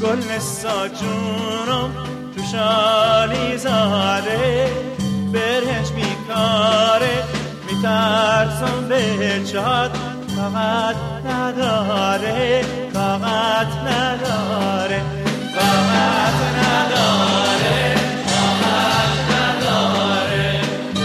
گل نسا جونم تو شالی زاره برهنج بیکاره میترسم به چهات طاقت نداره طاقت نداره طاقت نداره طاقت نداره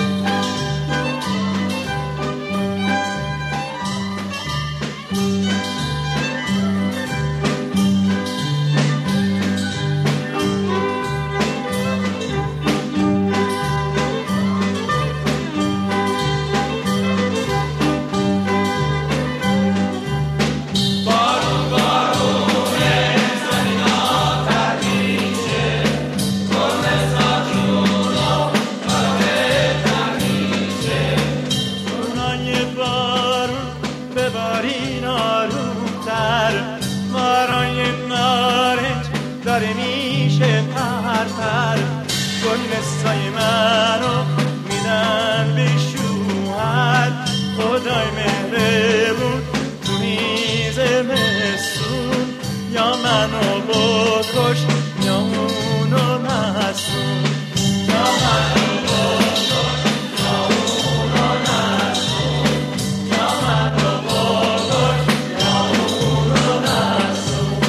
داره میشه پرپر گل نسای منو میدن به شوهر خدای مهربون تو میز مسون یا منو بکش یا اونو مسون یا منو بکش یا اونو مسون یا منو بکش یا اونو مسون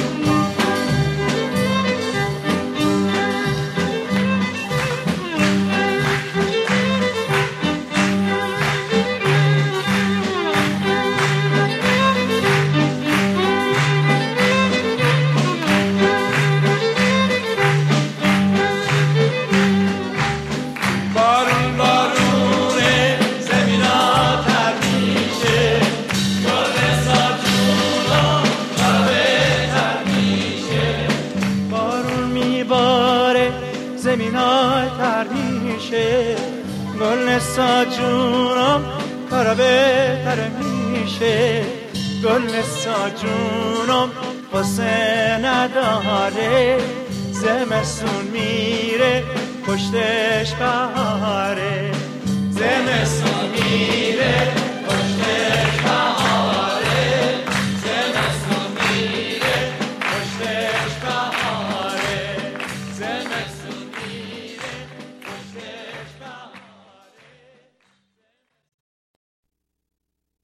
زمینای تر میشه گل نسا جونم کارا بهتر میشه گل نسا جونم واسه نداره زمستون میره پشتش بهاره زمستون میره پشتش بهاره